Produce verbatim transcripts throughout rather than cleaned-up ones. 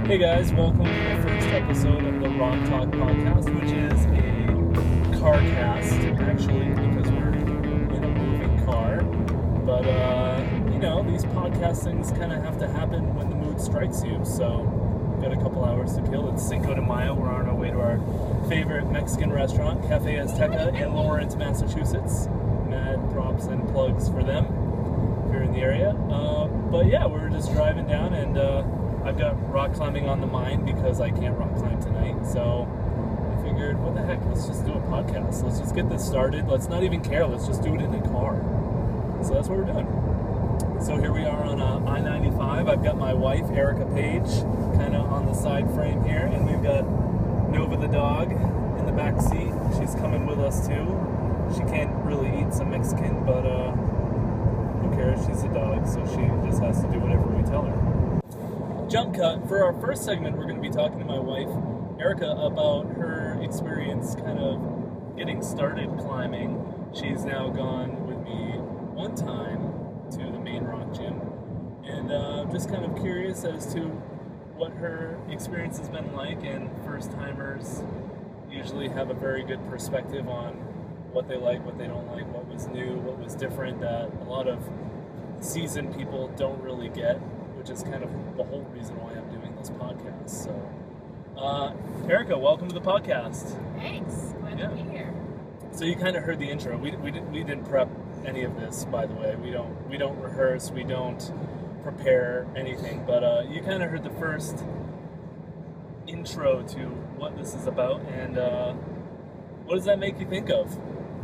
Hey guys, welcome to the first episode of the Rock Talk podcast, which is a car cast, actually, because we're in a moving car. But, uh, you know, these podcast things kind of have to happen when the mood strikes you, so we've got a couple hours to kill. It's Cinco de Mayo. We're on our way to our favorite Mexican restaurant, Cafe Azteca in Lawrence, Massachusetts. Mad props and plugs for them if you're in the area. Uh, but yeah, we're just driving down and, uh, I've got rock climbing on the mind because I can't rock climb tonight, so I figured, what the heck, let's just do a podcast. Let's just get this started. Let's not even care. Let's just do it in the car. So that's what we're doing. So here we are on uh, I ninety-five. I've got my wife, Erica Page, kind of on the side frame here, and we've got Nova the dog in the back seat. She's coming with us too. She can't really eat some Mexican, but uh, who cares? She's a dog, so she just has to do whatever we tell her. Jump cut. For our first segment, we're going to be talking to my wife, Erica, about her experience kind of getting started climbing. She's now gone with me one time to the main rock gym, and uh, I'm just kind of curious as to what her experience has been like, and first-timers usually have a very good perspective on what they like, what they don't like, what was new, what was different, that a lot of seasoned people don't really get, which is kind of the whole reason why I'm doing this podcast. So, uh, Erica, welcome to the podcast. Thanks. Glad Yeah. to be here. So you kind of heard the intro. We we didn't we didn't prep any of this, by the way. We don't we don't rehearse. We don't prepare anything. But uh, you kind of heard the first intro to what this is about, and uh, what does that make you think of?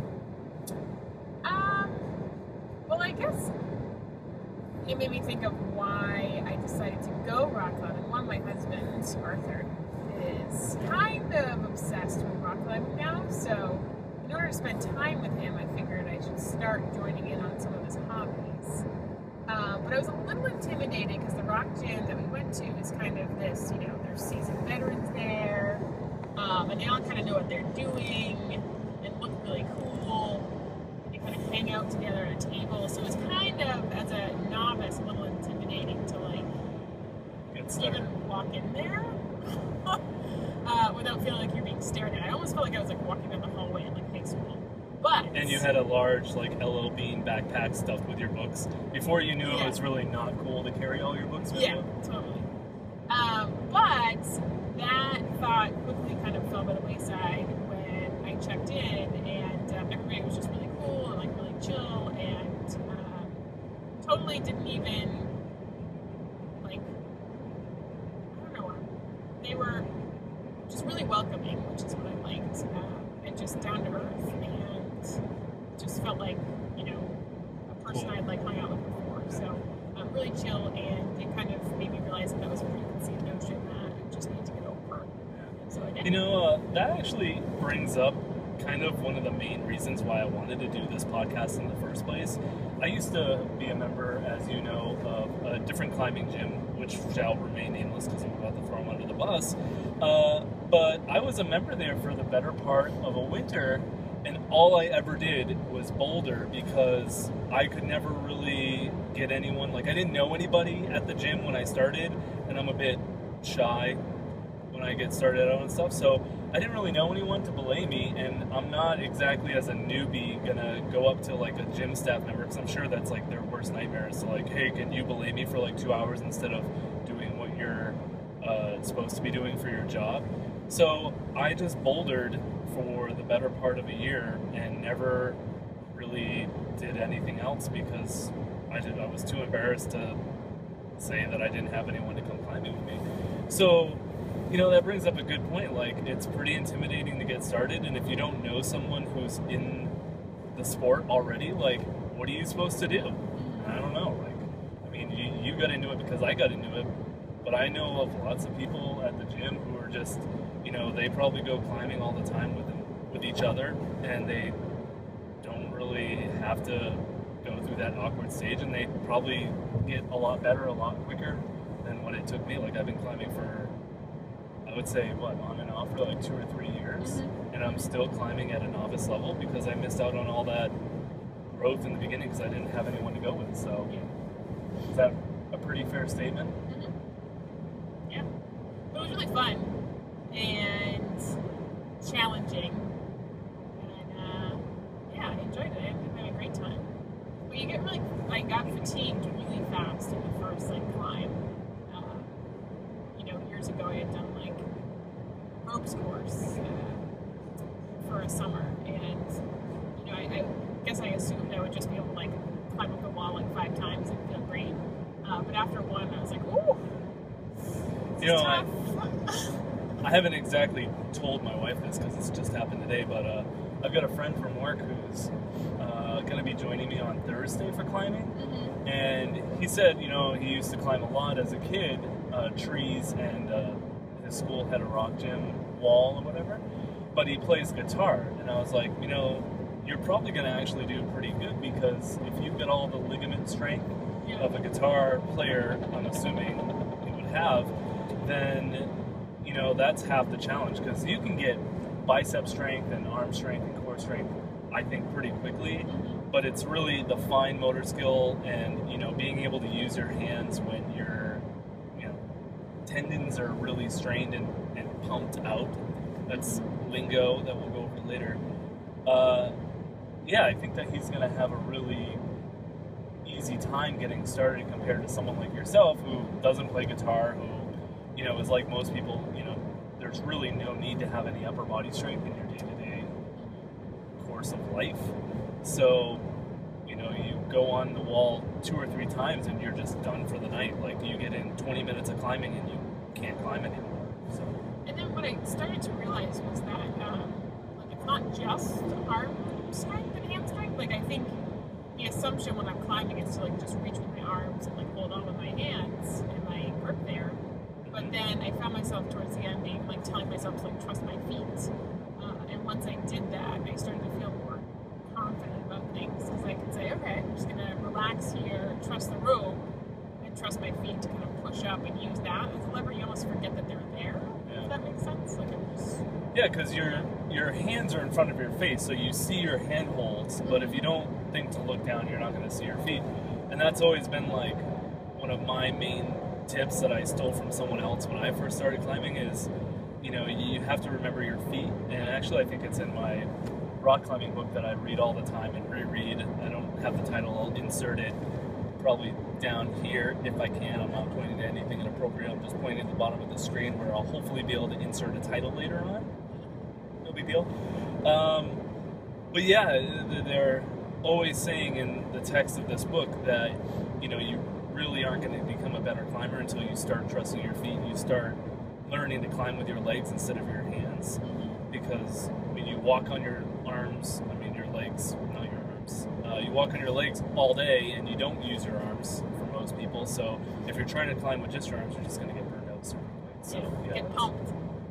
Um, well, I guess it made me think of why I decided to go rock climbing. One, my husband, Arthur, is kind of obsessed with rock climbing now, so in order to spend time with him, I figured I should start joining in on some of his hobbies. Um, but I was a little intimidated because the rock gym that we went to is kind of this, you know, there's seasoned veterans there, um, and they all kind of know what they're doing and look really cool. They kind of hang out together at a table, so it was kind of, as a novice, a little intimidating to like even walk in there uh, without feeling like you're being stared at. I almost felt like I was like walking down the hallway in like high school. But And you had a large like L L Bean backpack stuffed with your books. Before you knew yeah. it was really not cool to carry all your books with yeah, you. totally. Um, but that thought quickly kind of fell by the wayside when I checked in, and um, everybody was just really cool and like really chill, and um, totally didn't even like, I don't know, they were just really welcoming, which is what I liked, um, and just down to earth, and just felt like, you know, a person Cool. I'd like hung out with before. So um, really chill, and it kind of made me realize that that was a preconceived notion that I just need to get over. And so I did. You know, uh, that actually brings up kind of one of the main reasons why I wanted to do this podcast in the first place. I used to be a member, as you know, of a different climbing gym, which shall remain nameless because I'm about to throw them under the bus. Uh, but I was a member there for the better part of a winter, and all I ever did was boulder because I could never really get anyone, like I didn't know anybody at the gym when I started, and I'm a bit shy when I get started out and stuff, so I didn't really know anyone to belay me, and I'm not exactly as a newbie gonna go up to like a gym staff member, because I'm sure that's like their worst nightmare is to like, hey, can you belay me for like two hours instead of doing what you're uh, supposed to be doing for your job. So I just bouldered for the better part of a year and never really did anything else because I did I was too embarrassed to say that I didn't have anyone to come climbing with me. So, you know, that brings up a good point. Like, it's pretty intimidating to get started, and if you don't know someone who's in the sport already, like, what are you supposed to do? I don't know. Like, I mean, you, you got into it because I got into it, but I know of lots of people at the gym who are just, you know, they probably go climbing all the time with with each other, and they don't really have to go through that awkward stage, and they probably get a lot better a lot quicker than what it took me. Like, I've been climbing for, I would say, what, on and off for like two or three years, mm-hmm. and I'm still climbing at a novice level because I missed out on all that growth in the beginning because I didn't have anyone to go with. So, is that a pretty fair statement? Mm-hmm. Yeah. it was really fun and challenging. And uh, yeah, I enjoyed it. I had a great time. But you get really, I got fatigued really fast in the first like climb. Uh, you know, years ago I had done like a ropes course uh, for a summer, and you know, I, I guess I assumed I would just be able to like climb up the wall like five times and feel great. Uh, but after one, I was like, ooh, this You know, is I, tough. I haven't exactly told my wife this because this just happened today, but uh, I've got a friend from work who's uh, going to be joining me on Thursday for climbing. Mm-hmm. And he said, you know, he used to climb a lot as a kid, uh, trees, and uh, his school had a rock gym wall or whatever, but he plays guitar. And I was like, you know, you're probably going to actually do pretty good, because if you've got all the ligament strength Yeah. of a guitar player, I'm assuming you would have, then, you know, that's half the challenge, because you can get bicep strength and arm strength and core strength, I think, pretty quickly, but it's really the fine motor skill and, you know, being able to use your hands when your, you know, tendons are really strained and, and pumped out. That's lingo that we'll go over later. Uh, yeah, I think that he's going to have a really easy time getting started compared to someone like yourself who doesn't play guitar, who, you know, is like most people, you know, there's really no need to have any upper body strength in your day-to-day course of life. So, you know, you go on the wall two or three times and you're just done for the night. Like, you get in twenty minutes of climbing and you can't climb anymore. So. And then what I started to realize was that um, like it's not just arm strength and hand strength. Like, I think the assumption when I'm climbing is to like just reach with my arms and like hold on with my hands and my grip there. But then I found myself towards the end being like telling myself to like trust my feet. Uh, and once I did that, I started to feel more confident about things, because I could say, okay, I'm just gonna relax here, trust the rope, and trust my feet to kind of push up and use that as a lever. You almost forget that they're there. Yeah. If that makes sense. Like I'm just Yeah, because your your hands are in front of your face, so you see your hand holds, but if you don't think to look down, you're not going to see your feet. And that's always been like one of my main tips that I stole from someone else when I first started climbing is, you know, you have to remember your feet. And actually, I think it's in my rock climbing book that I read all the time and reread. I don't have the title, I'll insert it probably down here if I can. I'm not pointing to anything inappropriate, I'm just pointing at the bottom of the screen where I'll hopefully be able to insert a title later on. No big deal. Um, but yeah, they're always saying in the text of this book that, you know, you really aren't going to become a better climber until you start trusting your feet. You start learning to climb with your legs instead of your hands. Because when you walk on your arms, I mean your legs, not your arms, uh, you walk on your legs all day and you don't use your arms for most people. So if you're trying to climb with just your arms, you're just going to get burned out super quick. So, yeah, yeah, get that's pumped.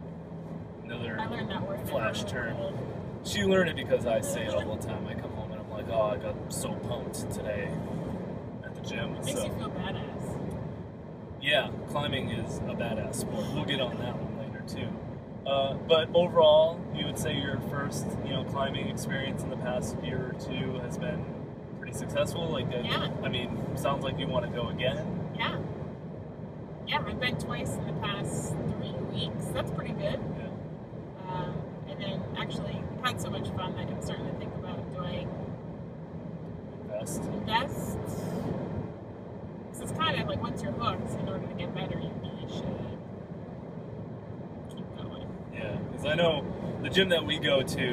another I learned that word. flash term. She learned it because I say it all the time. I come home and I'm like, oh, I got so pumped today at the gym. Makes So you feel badass. yeah, climbing is a badass sport. We'll get on that one later too. Uh, but overall, you would say your first, you know, climbing experience in the past year or two has been pretty successful. Like, uh, Yeah. I mean, sounds like you want to go again. Yeah. Yeah, I've been twice in the past three weeks. That's pretty good. Yeah. Um, and then actually had so much fun that I'm starting to think about, do I Best. invest? Because it's kind of like once you're hooked, in order to get better, you really should keep going. Yeah, because I know the gym that we go to,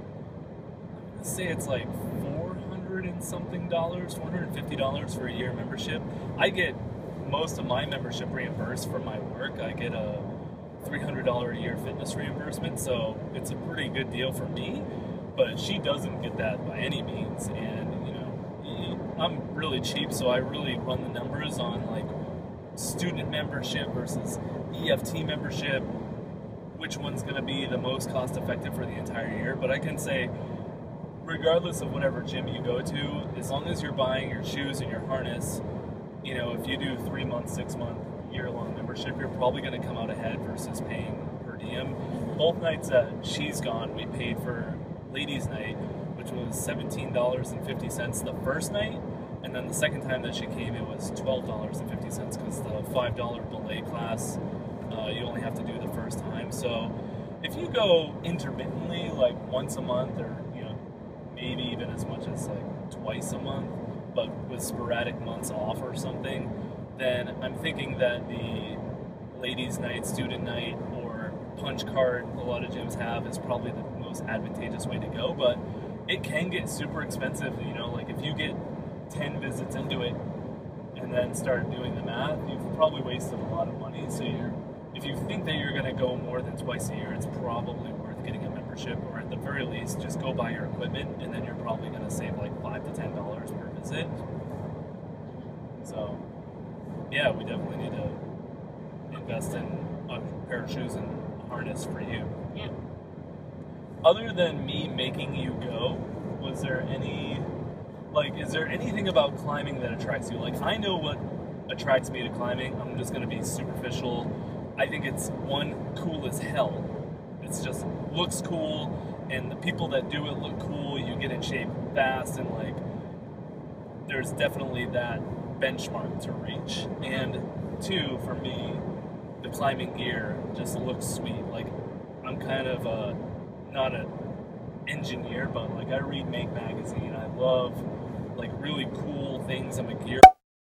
I'm gonna say it's like four hundred and something dollars, four hundred and fifty dollars for a year membership. I get most of my membership reimbursed from my work. I get a three hundred dollars a year fitness reimbursement, so it's a pretty good deal for me. But she doesn't get that by any means, and you know, I'm really cheap, so I really run the numbers on like student membership versus E F T membership, which one's going to be the most cost effective for the entire year. But I can say, regardless of whatever gym you go to, as long as you're buying your shoes and your harness, you know, if you do three month, six month, year long membership, you're probably going to come out ahead versus paying per diem. Both nights that she's gone, we paid for ladies' night, which was seventeen dollars and fifty cents the first night, and then the second time that she came, it was twelve dollars and fifty cents because the five dollar belay class Uh, you only have to do the first time. So if you go intermittently, like once a month, or you know, maybe even as much as like twice a month, but with sporadic months off or something, then I'm thinking that the ladies' night, student night, or punch card a lot of gyms have is probably the most advantageous way to go. But it can get super expensive. You know, like if you get ten visits into it and then start doing the math, you've probably wasted a lot of money. So you're, if you think that you're going to go more than twice a year, it's probably worth getting a membership, or at the very least, just go buy your equipment, and then you're probably going to save like five to ten dollars per visit. So, yeah, we definitely need to invest in a pair of shoes and a harness for you. Yeah. Other than me making you go, was there any, like, is there anything about climbing that attracts you? Like, I know what attracts me to climbing. I'm just going to be superficial. I think it's, one, cool as hell. It's just looks cool, and the people that do it look cool. You get in shape fast, and like, there's definitely that benchmark to reach. And two, for me, the climbing gear just looks sweet. Like, I'm kind of a, not an engineer, but like I read Make Magazine. I love like really cool things. I'm a gear.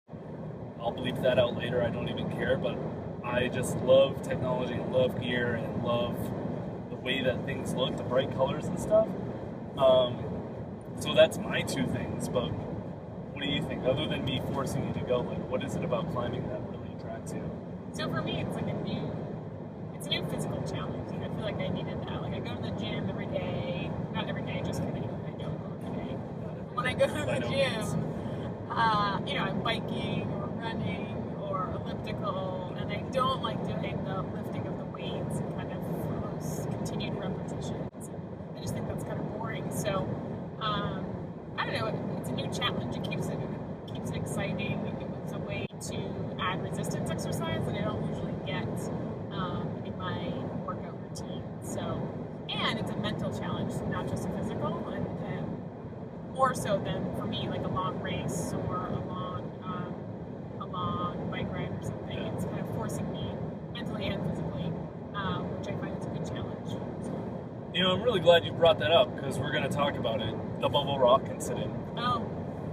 I'll bleep that out later. I don't even care, but I just love technology and love gear and love the way that things look, the bright colors and stuff. Um, so that's my two things. But what do you think? Other than me forcing you to go, like, what is it about climbing that really attracts you? So for me, it's like a new, it's a new physical challenge. Like, I feel like I needed that. Like I go to the gym every day, not every day, just kidding. I don't go every day. But when I go to the gym, uh, you know, I'm biking or running or elliptical, and I don't like doing the lifting of the weights and kind of those continued repetitions. I just think that's kind of boring. So, um, I don't know. It, it's a new challenge. It keeps it, it keeps it exciting. It's a way to add resistance exercise that I don't usually get um, in my workout routine. So, and it's a mental challenge, not just a physical, and, and more so than for me, like a long race or a long, um, a long bike ride or something. Yeah. It's kind of forcing me mentally and physically, um, which I find is a good challenge. So. You know, I'm really glad you brought that up, because we're going to talk about it. The Bubble Rock incident. Oh.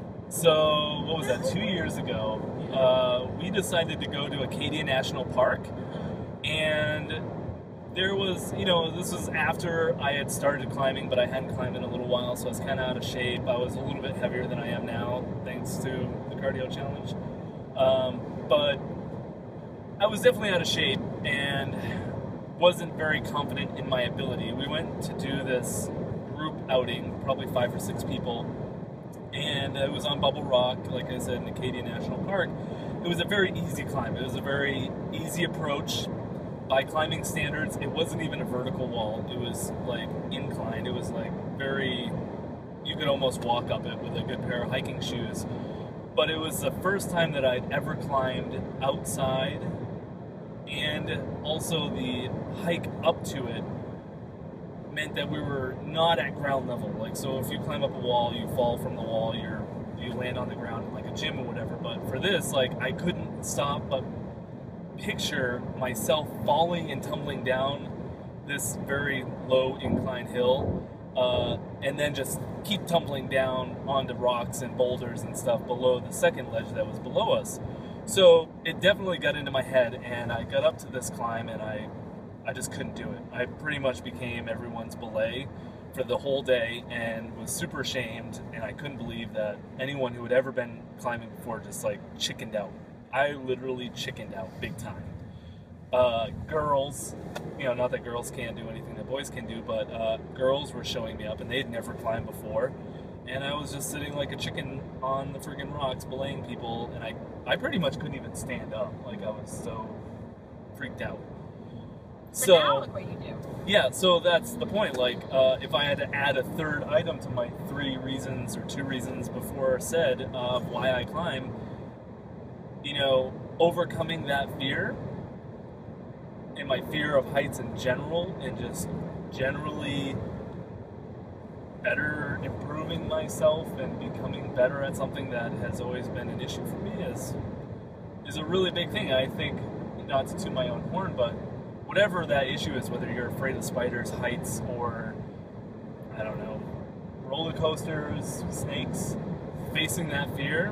So, what was that, two years ago, uh, we decided to go to Acadia National Park, and there was, you know, this was after I had started climbing, but I hadn't climbed in a little while, so I was kind of out of shape. I was a little bit heavier than I am now, thanks to the cardio challenge. Um, but I was definitely out of shape, and wasn't very confident in my ability. We went to do this group outing, probably five or six people, and it was on Bubble Rock, like I said, in Acadia National Park. It was a very easy climb. It was a very easy approach. By climbing standards, it wasn't even a vertical wall. It was like inclined. It was like very, you could almost walk up it with a good pair of hiking shoes. But it was the first time that I'd ever climbed outside, and also the hike up to it meant that we were not at ground level. Like, so if you climb up a wall, you fall from the wall, you're you land on the ground in like a gym or whatever. But for this, like, I couldn't stop but picture myself falling and tumbling down this very low incline hill, uh, and then just keep tumbling down onto rocks and boulders and stuff below the second ledge that was below us. So it definitely got into my head, and I got up to this climb, and I I just couldn't do it. I pretty much became everyone's belay for the whole day, and was super ashamed, and I couldn't believe that anyone who had ever been climbing before just like chickened out. I literally chickened out big time. Uh, girls, you know, not that girls can't do anything that boys can do, but uh, girls were showing me up, and they'd never climbed before, and I was just sitting like a chicken on the friggin' rocks belaying people, and I, I pretty much couldn't even stand up. Like, I was so freaked out. But So, now look what you do. yeah, so that's the point. Like, uh, if I had to add a third item to my three reasons, or two reasons before said, of why I climb, you know, overcoming that fear, and my fear of heights in general, and just generally better improving myself and becoming better at something that has always been an issue for me, is is a really big thing. I think not to toot my own horn, but whatever that issue is, whether you're afraid of spiders, heights, or, I don't know, roller coasters, snakes, facing that fear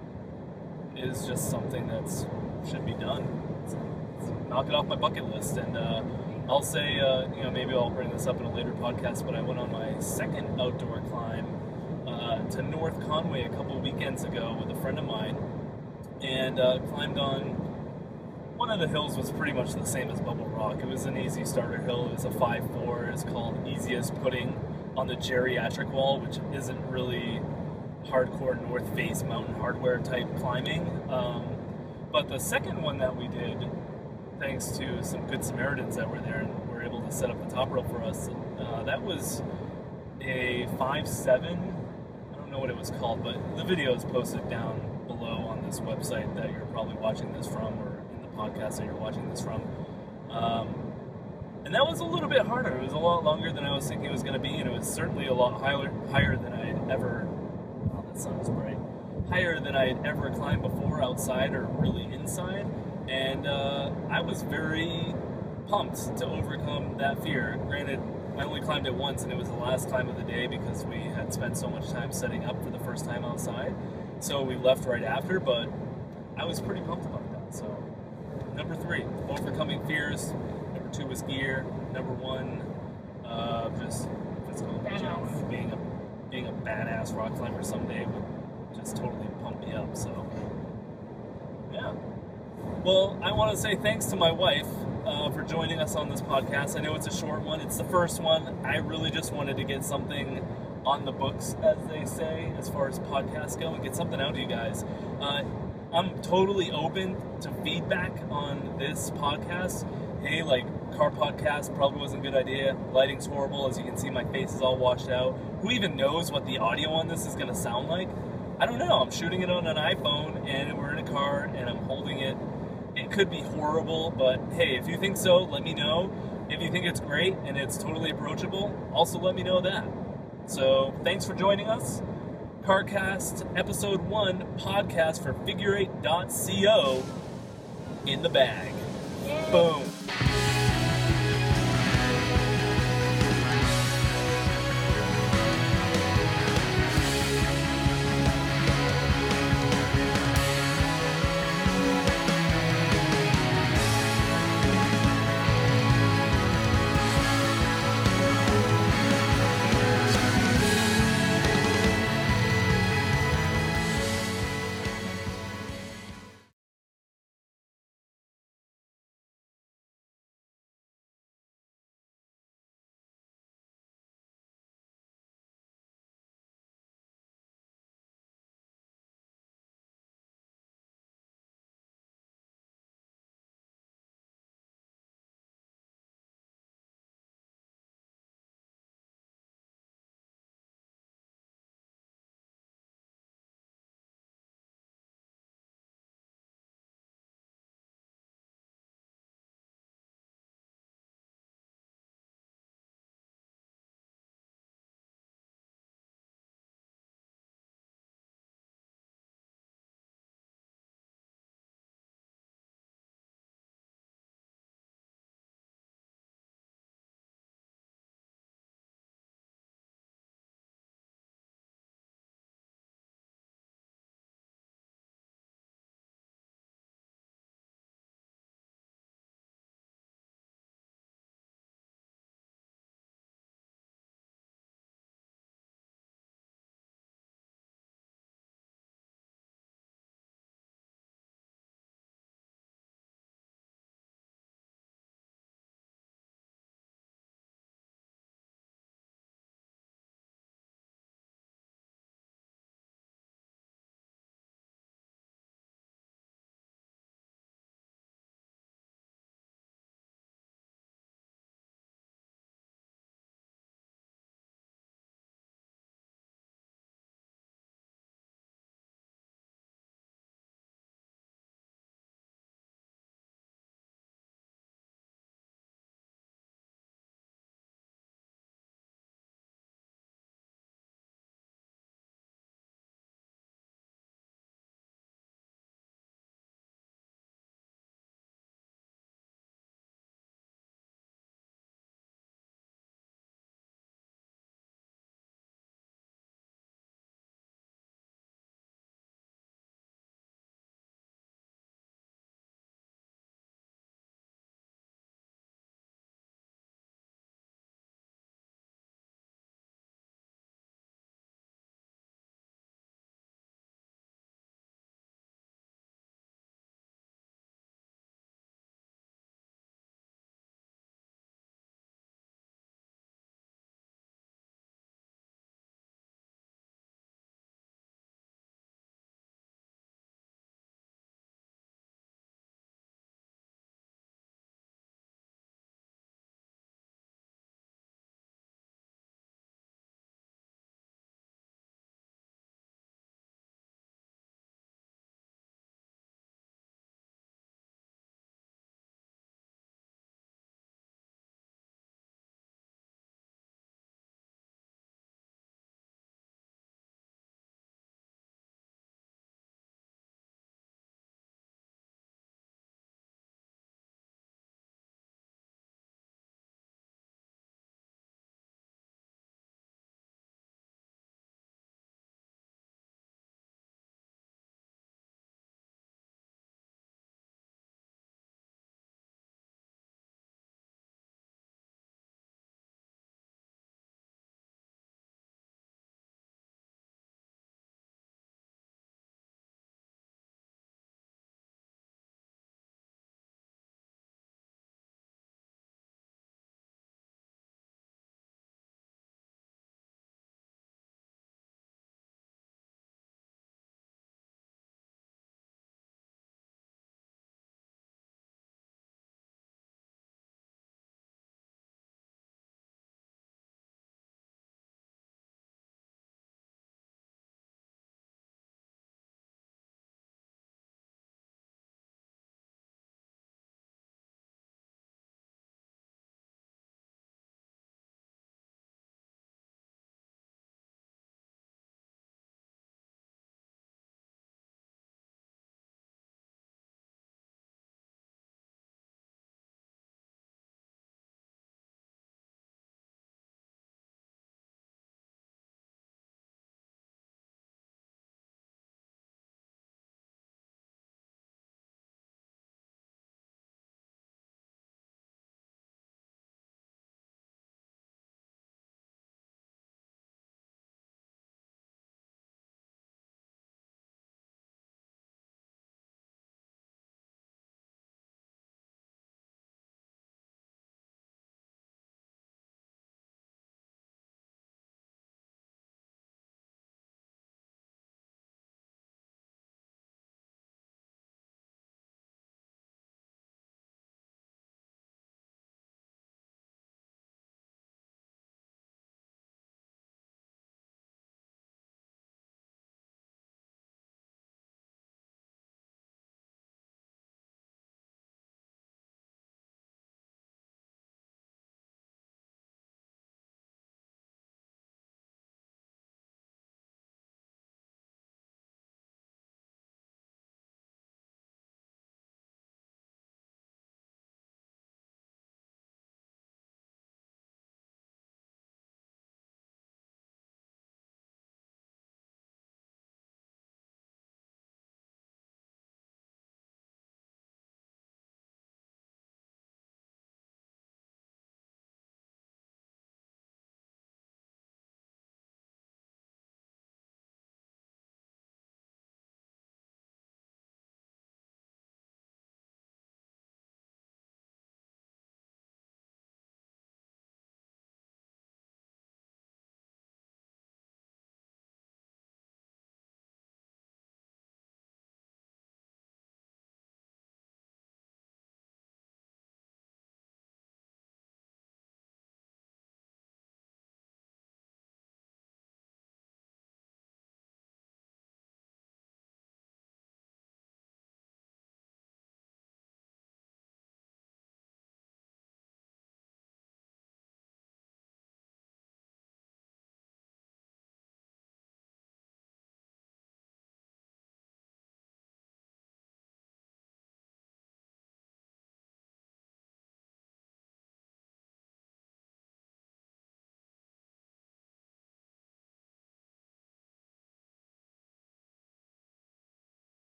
is just something that's should be done. So, knock it off my bucket list. And uh, I'll say, uh, you know, maybe I'll bring this up in a later podcast, but I went on my second outdoor climb uh, to North Conway a couple weekends ago with a friend of mine, and uh, climbed on one of the hills. Was pretty much the same as Bubble Rock. It was an easy starter hill. It was a five four. It's called Easiest Pudding on the Geriatric Wall, which isn't really hardcore North Face mountain hardware type climbing. Um, but the second one that we did, thanks to some good Samaritans that were there and were able to set up the top rope for us, uh, that was a five seven. I don't know what it was called, but the video is posted down below on this website that you're probably watching this from, or in the podcast that you're watching this from. Um, and that was a little bit harder. It was a lot longer than I was thinking it was going to be, and it was certainly a lot higher, higher than I had ever... Oh, that sounds bright. Higher than I had ever climbed before, outside or really inside. And uh, I was very pumped to overcome that fear. Granted, I only climbed it once, and it was the last climb of the day because we had spent so much time setting up for the first time outside. So we left right after, but I was pretty pumped about that. So, number three, overcoming fears. Number two was gear. Number one, uh, just physical challenge. Being a being a badass rock climber someday would just totally pump me up. So, yeah. Well, I want to say thanks to my wife uh, for joining us on this podcast. I know it's a short one. It's the first one. I really just wanted to get something on the books, as they say, as far as podcasts go, and get something out to you guys. Uh, I'm totally open to feedback on this podcast. Hey, like, car podcast probably wasn't a good idea. Lighting's horrible. As you can see, my face is all washed out. Who even knows what the audio on this is going to sound like? I don't know. I'm shooting it on an iPhone, and we're in a car, and I'm holding it. It could be horrible, but hey, if you think so, let me know. If you think it's great and it's totally approachable, also let me know that. So, thanks for joining us. CarCast Episode one podcast for figure eight dot co in the bag. Yay. Boom.